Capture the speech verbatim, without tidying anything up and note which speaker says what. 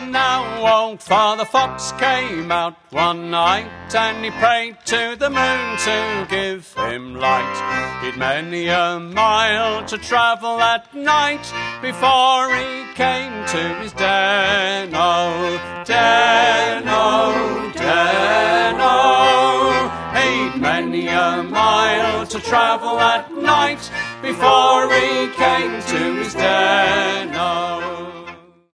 Speaker 1: now old Father Fox came out one night, and he prayed to the moon to give him light. He'd many a mile to travel at night before he came to his den. Oh, den, oh, den, oh. He'd many a mile to travel at night before he came to his den. Oh.